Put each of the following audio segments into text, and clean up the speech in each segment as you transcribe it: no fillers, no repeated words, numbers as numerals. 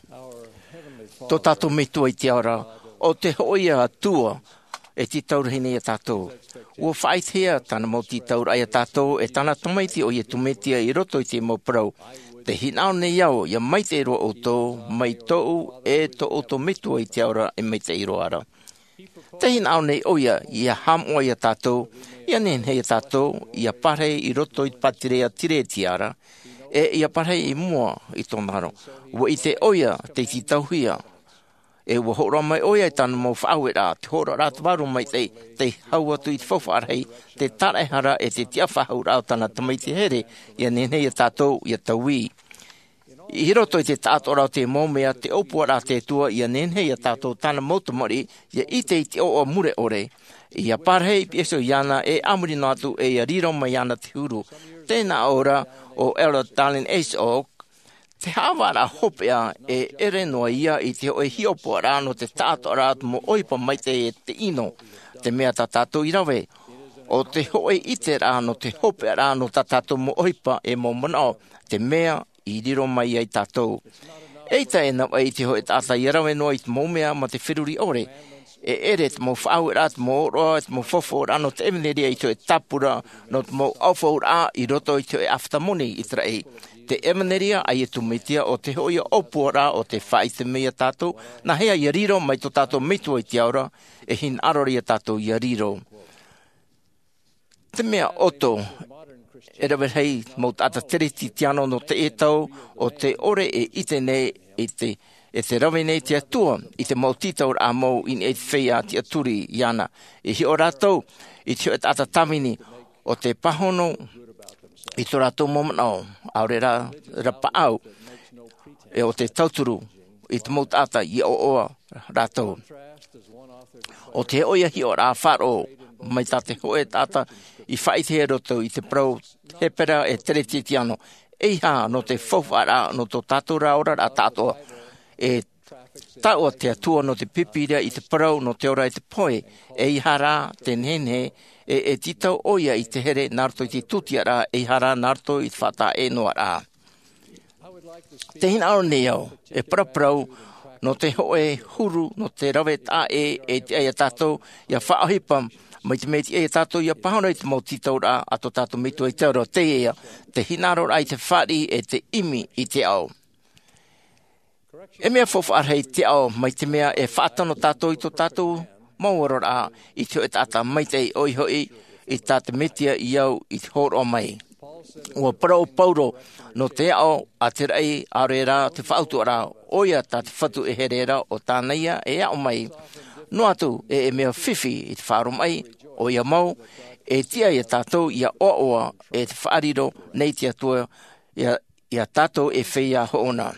Tō tātou mitua I te ora, o te hoia atua e ti taurahine a tātou. Ua whaitea tāna mo ti taur ai a tātou e tāna tamaiti o ia tumetia I roto I te mo prau. Te hinao nei au, ia mai te iro o tō, mai tōu e tō o tō mitua I te ora e mai te iro ara. Te hinao nei oia, ia hamoa I a tātou, ia nenhei a tātou, ia pare I roto I patirea tire ti ara, e ia pare I mua I tōnaro. Ua I te oia, te ti tauhia, e ua hora mai oia I tāna mo whaawe rā, te hora rā te waru mai te haua tu I te whawharei, te tarehara e te tia whahau rā tāna tamaiti here, ia nenhei a tātou, ia tauwi. I hiroto I te tātou rā te mōmea, te opua rā te tua, ia nenhei a tātou tāna motamari, ia I te o mure ore, ia parhei pieso iana e amuri nātu e ia riro mai ana te huru. Tēnā ora o Ella Darling Ace Oak, te hawara hopea e ere noa ia I te oe hiopua rā no te tātou rā mo oipa mai te ino, te mea tā tātou I rawe. O te hoe I te rā no te hopea rā no tā tātou mo oipa e mo manao, te mea I riro mai ai tātou. Eita e nau ai te hoe tātai I rawe noa I te mōmea ma te whiruri ore. E ere te mo whaawe rā, te mo oroa, te mo fofo rā, no te emeneria I te tapura, no te mo aufo rā I roto I te aftamoni I te rei. Te emeneria ai e tumitia o te hoia opua rā o te whai te mea tātou, na hea I riro mai tō tātou mitua I te aura, e hin arori a tātou I riro. Te mea oto, e rawe hei mo tāta tereti tiano no te etau o te ore e ite nei e te rawe nei te atua I te mautitau rā mou in e whea te aturi iana. E hi o rātou I te o tāta tamini o te pahono I tō rātou momanao aure rapa au e o te tauturu I te mautata I o oa rātou. O te oia hi o rā wharo mai tā te hoe tāta I whaite roto I te prau hepera e tereti tiano. Eiha no te whawhara no tō tātou rā ora rā tātoa. E tau te atua no te pipiria I te prau no te ora I te poe. Eiha rā te nene e titau oia I te here nārto I te tutia rā. Eiha rā nārto I te whata e noa rā. Te hina aro neo e praprau no te hoe huru no te rawe tā e te aia tātou ia whaahipam. Mai te meti e tātou ia pahona I te mau titau rā a tō tātou mitua I te ora te ea, te hinaro rā I te whari e te imi I te ao. E mea whawharhei te ao mai te mea e whaatano tātou I tō tātou mauaro rā I te o tāta mai te oihoi I tāta metia I au I te horo mai. Ua parau pauro no te ao a te rei are rā te whautua rā oia tā te whatu e here rā o tāneia e ao mai. No atu e mea whiwhi I te whāro mai o ia mau e tia I tātou ia oa e te whaariro nei te atua ia tātou e whia hoona.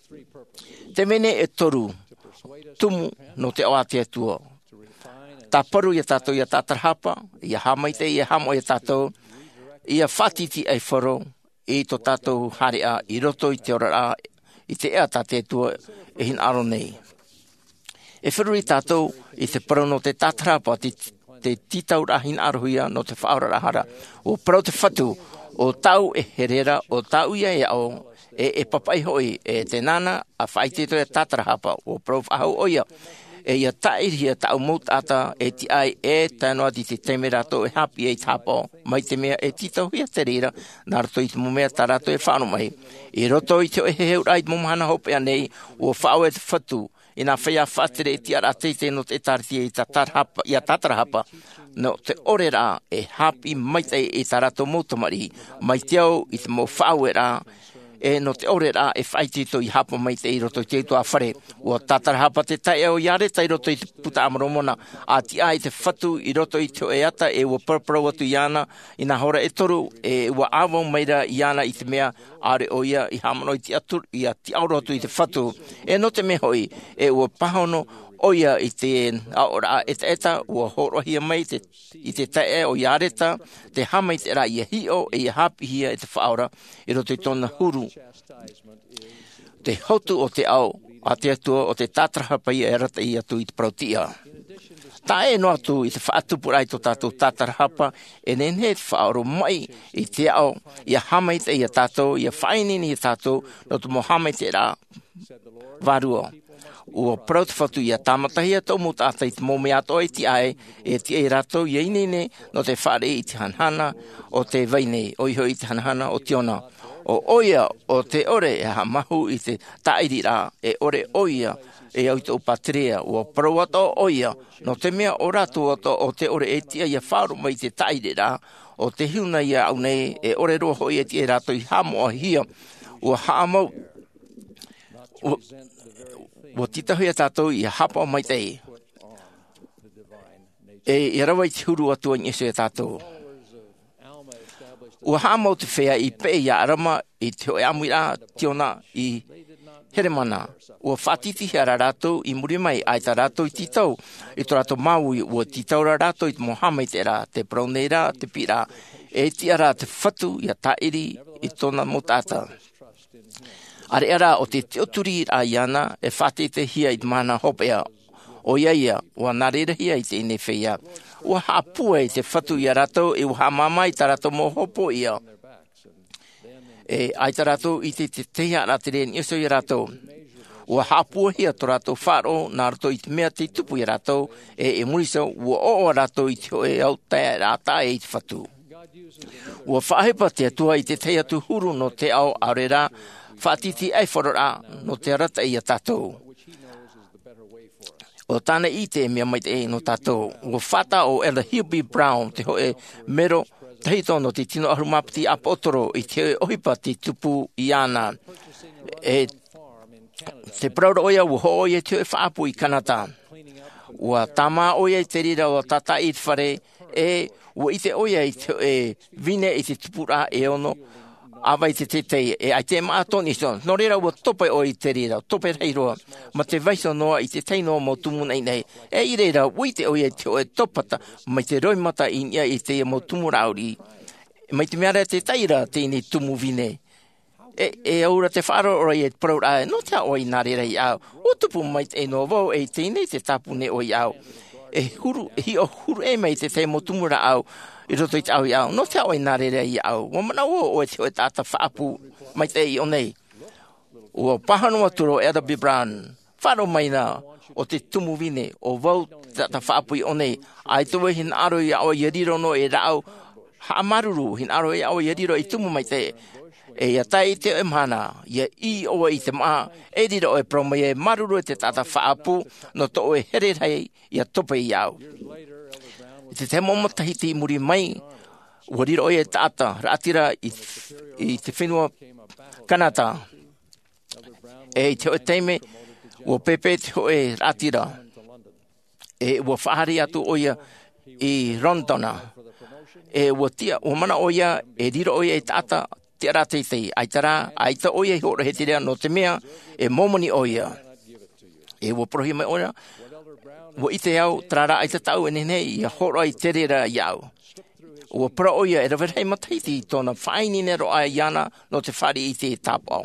Te mene e toru tumu no te oa te atua. Tā paru ia tātou ia tātarahapa, ia hamaite ia hamo ia tātou, ia whatiti ai wharo I tō tātou harea I roto I te ora rā I te ea tā te atua e hin aro nei. E whiruri tātou I te parau no te tātarapa te titau rahin arohia no te whaora rahara. O parau te whatu o tau e herera o tau ia e au e papai hoi e te nana a whaiteto e tātarahapa o parau whahau oia. E ia tairihia tau mout ata e ti ai e tanoa di te temerato e hapi e tapo mai te mea e titau hia te rira nā rato I te mumea tā rato e whanu mai. I roto I te o e heu rai mumahana hopea nei o whao e te whatu. Ina whaia whatere ti ara teite no te tariti I tātarahapa no te ore rā e hapi mai te I tā rato moutamari mai te au I te mo whaue rā e no te ore rā e whaitito I hapa mai te I roto I te ito a whare ua tātarahapa te tai au iare tai roto I te puta amaromona a ti ai te whatu I roto I te oeata e ua parparau atu iana ina hora e toru e ua awau maira iana I te mea are o ia I hamano I te atur I a ti auro atu I te whatu e no te mehoi e ua pahono oia I te aora e te eta ua horohia mai I te tae o iareta te hama I te ra I hio e I hapi hia I te whaora I roto I tōna huru te hotu o te ao a te atua o te tātarahapa I rata I atu I te prautia. tae no atu i te whaatupu rai to tātou tātarahapa e nene te whaoro mai i te ao i a hamai te i a tātou i a whainini i a tātou no te mohamai te rā varua. Ua prau te whatu i a tāmatahia tau mo tātai te mō mea toi ti ai e ti e rato i einene no te whare i te hanhana o te vaine o iho i te hanhana o tiona. O oia o te ore e ha mahu i te tairi rā e ore oia e au tau patrea ua prau ato oia no te mea o rato ato o te ore e tia i a whaaro mai te tairi rā o te hiuna i a au nei e ore roho i e ti e rato i hamo a hia ua haa mau ua titahu ia tātou i a hapa o mai tei. E i rawa i te huru atua i esu e tātou. Ua haa mau te whea i pe i a arama i te hoe amu i rā tiona i heremana. Ua whatiti hea rā rātou i muri mai ai tā rātou i titau. I tō rātou maui ua titau rā rātou i te mohamai te rā, te praunei rā, te pi rā. E tia rā te whatu i a tairi i tōna mo tāta. Are ara o te teoturi a iana e whate te hia i te mana hopea o iaia ua narera hia i te ine whea. Ua hapua i te whatu i a rato e ua hamama i ta rato mo hopo ia. E ai ta rato i te teha ra te reen iso i a rato. Ua hapua hia to rato wharo nā rato i te mea te tupu i a rato e murisa ua o a rato i te hoe au tae rata e i te whatu. Ua whahepa te atua i te teia tu huru no te ao arera whaatiti ai wharora no te rata i a tātou. O tāna i te mea mai te e no tātou. O whata o Ella Hilby Brown te hoe mero tahito no te tino ahumapati a potoro i te ohipa te tupu i ana. E te praura oia ua ho oia te whaapu i Kanata. Ua tama oia i te rira o tata i te whare e ua i te oia i te vine i te tupura e ono awai te tetei e ai te maatoni son. No rera ua tope o i te rira, tope reiroa, ma te vaiso noa i te teinoa mo tumu nei nei. E i rera, ui te oia te oe topata, mai te roimata i nia i te mo tumu rauri. Mai te meara te teira te ini tumu vine. E aura te wharo ora i e praura e, no te oi nā rera i au. O tupu mai te ino vau e te nei te tapu ne oi au. E huru, hi o huru e mai te te mo tumu ra au. I roto i te au i au, no te au i nā rere i au. Wa mana o e te o e tāta whaapu mai te i o nei. Ua pahanoa turo Elderby Brown, wharo mai nā o te tumu vine o vau tāta whaapu i o nei. Ai tuwe hin aro i au i riro no e rao haamaruru, hin aro i au i riro i tumu mai te. E ia tai te e mana, ia i o i te maa, e riro e promai e maruru e te tāta whaapu no to o e here rei ia tope i au. I te momotahi te muri mai, ua riro e tāta, rātira i te whenua Kanata. E i te o teime, ua pepe te o e rātira. E ua whahari atu oia i Rondona. E ua tia, ua mana oia, e riro oia e tāta, te rāteitei, aitara, aita oia i hora he te rea no te mea, e momoni oia. E ua prohi mai oia, ua i te au, trara ai te tau e nenei, ia hora i te rera i au. Ua pra oia, e rawirhei mataiti tōna whaini nero ai iana no te whari i te tāpau.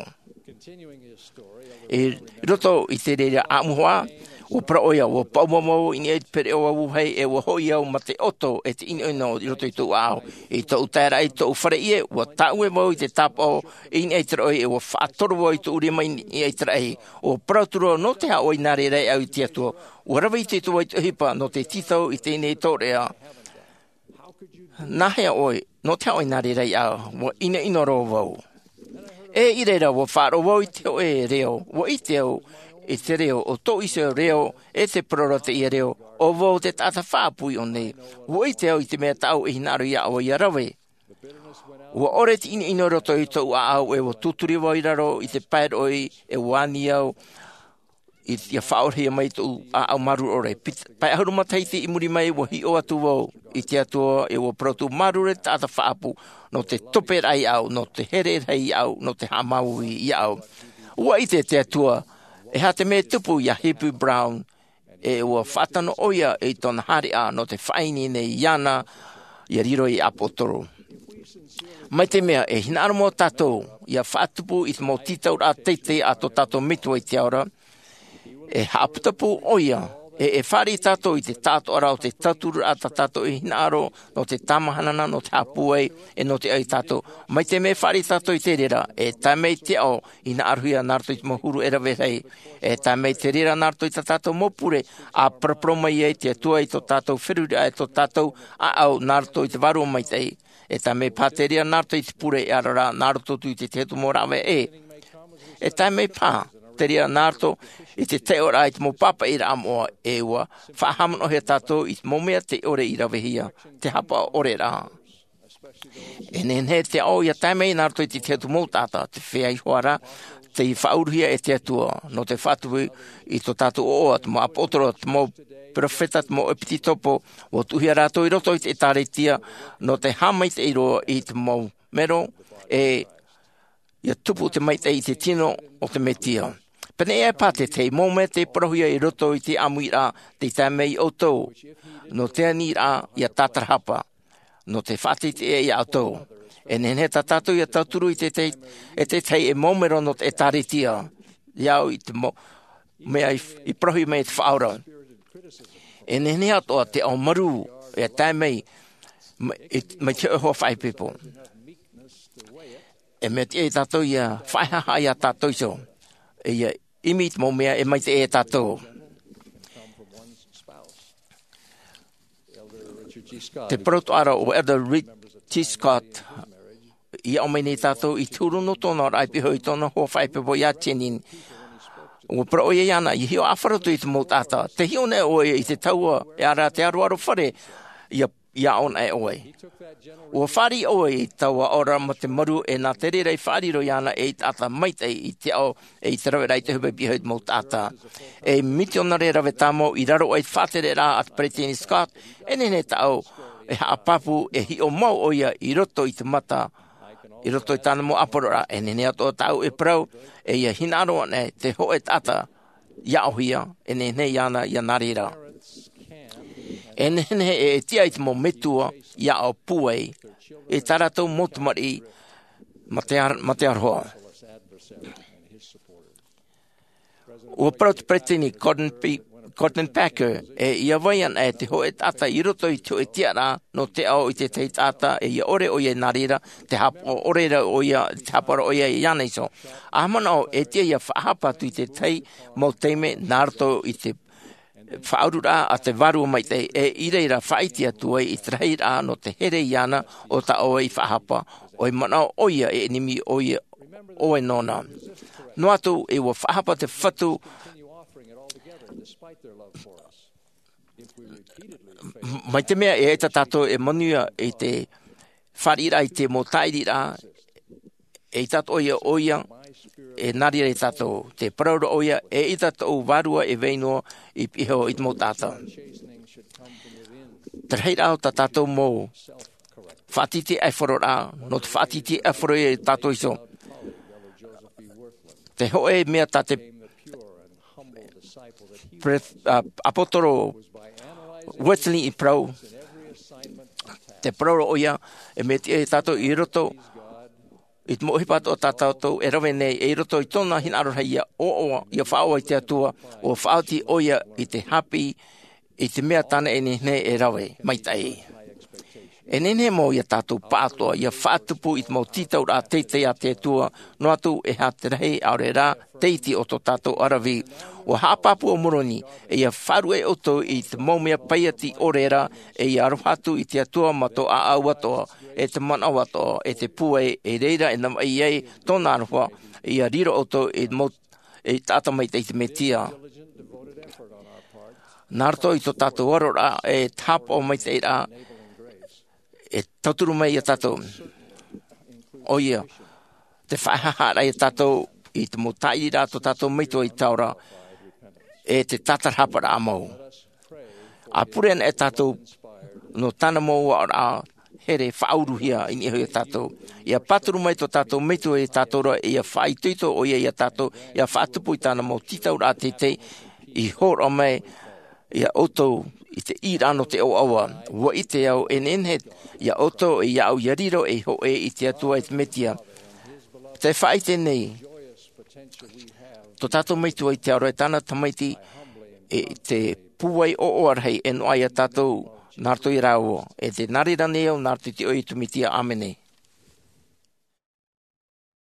E roto i te rera āmuhua, ua pra oia, ua paumamau i ni e pere o awuhei, e ua hoi au ma te oto e te ino ino i roto i tō au. I tō utaera i tō whare ie, ua tāu e mau i te tāpau i ni e tera oi, e ua whaatoro i tō uri mai i e tera ei. Ua prauturo no te hao i nare rei au i te atua. Ua rawa i te tō i hipa no te titau i te nei tō rea. Nahea oi, no te hao i nare rei au, ua ina ino ro vau. E i reira ua whaaro wau i te o e reo, ua i te au, i te reo, o tō iso reo, e te prorate i reo, o vau te tata whaapui o nei. Ua i te au i te mea tau i hinaru i au i arawe. Ua ore te ina ino roto i tō ua au e ua tuturi wau i raro i te pair oi e wani au i te whaorea mai tō a au maru ore. Pai ahuru mataiti i muri mai ua hi o atu wau i te atua e ua protu maru re tata whaapu no te tope rai au, no te here rai au, no te hamau i au. Ua i te atua e ha te me tupu i a Hilby Brown e ua whatano oia e tona hari a no te whaini nei iana i a riro i apotoro. Mai te mea e hinaro mo tātou i a whaatupu i te mo titau a teite a to tātou mitua i te aura e haaputapu oia E whare tātou I te tātou ara o te taturu a tātou I hinaro no te tamahanana no te hapuei e no te ai tātou. Mai te me whare tātou I te rera e tā mei te au I na aruhia nārto I te mohuru e rawe hei. E tā mei te rera nārto I tātou mopure a praproma I te atua I tō tātou whiruri a tō tātou a au nārto I te waru mai te I. E tā mei pāteria nārto I te pure e arara nārto tu I te tetu mō rawe e. E tā mei pā. Te rea nārto I te te ora I te mō papa I ra amoa e ua. Whahamano he tātou I te mōmea te ore I rawehia. Te hapa ore rā. E nenhe te au ia taimei nārto I te teatu mō tāta. Te whea I hoara. Te I whauruhia e te atua. No te whatuhu I tō tātou oa. Te mō apotoro. Te mō profeta. Te mō epiti topo. O tuhia rātou I roto I te tāretia. No te hamai te iroa I te mō mero. E ia tupu te maite I te tino o te metia. Pene e pate te mōme te prohia I roto I te amuira te tāmei o tau. No te ani rā ia tātarahapa. No te whate te e autou. E nene ta tātou ia tauturu I te tei e mōmero no te tāretia. Iau I te mea I prohi mea te whaura. E nene atoa te au maru e tāmei mai te oho whai people. E mea te e tātou ia whaihaha ia tātou so. E ia imit mō mea e mai te e tātou. Te proto ara o Elder Richard G. Scott ia o meni tātou I tūru no tōna raipiho I tōna ho whaipepo ia tenin. O pro ia iana I hio awharatu I te mō tāta. Te hio ne oe I te taua e ara te aruaru whare ia on e oe. O whari oe I taua ora ma te maru e nā te rerei whariro iana e I tāta maitei I te au e I te rawe rei te hupe pihoid mō tāta. E miti ona re rawe tāmo I raro ai whātere rā at Pretini Scott e nene tau e haapapu e hi o mau oia I roto I te mata I roto I tāna mō aporora e nene ato tau e prau e ia hinaro ane te ho e tāta ia ohia e nene iana ia narira. E nene e tia I te mō metua ia o puei e taratou motumari ma te aroa. O prot pretini Cotton Packer e ia vaian e te ho e tata I roto I te o e tiara no te au I te tata e ia ore o ia narira te hapo orera o ia te hapara o ia I aneiso. Ahmana o e tia ia whahapatu I te tei mo teime narto I te whaurura a te waru mai te e ireira whaitia tuai I te reira no te here iana o ta oe I whahapa o I mana o ia e nimi o ia o e nona. No atu e wa whahapa te whatu mai te mea e ta tato e manua e te wharira I te mo tairira e tato oia e nari re tato te praura oia e I tato warua e veinoa I piho I te mo tata. Te reira o ta tato mo whatiti e wharora no te whatiti e wharoi e tato iso. Te hoe mea ta te apotoro Wesley I prau te praura oia e me te tato I roto I te mohipato o tātou e rawe nei e roto I tōna hinaro hei o ia whaoa I te atua o whaoti oia I te hapi I te mea tana e nene e rawe mai tai. E nene mo ia tātou pātoa ia whaatupu I te mo titau rā teitei a te atua no atu e ha te rei aore rā teiti o tō tātou arawi. O hāpapu o moroni e ia wharu e oto I te maumea paiati orera e ia arohatu I te atua mato a au atoa e te manau atoa e te pue e reira e nam ai ei tōna aroha e ia riro oto e tāta mai te metia. Nārto I tō tātou arora e tāpo mai te rā e tauturu mai I tātou. O ia, te whaihahara I tātou I te motai rā tō tātou mito I taura e te tatarhapara amau. A puren e tātou no tāna mō a here whauruhia I ni hui tātou. Ia paturu mai tō tātou mito I tātou ra ia whaituito o ia tātou ia whaatupu I tāna mō titau rā te I hora mai ia oto I te irano te o awa. Wa I te au en enhet ia oto ia au yariro e ho e I te atua I te metia. Te whaite nei. Tō tātou meitua I te aroe tāna tamaiti e te puai o oarhei e no ai a tātou nārtu i rāua. E te narirane au nārtu te oi tumitia amene.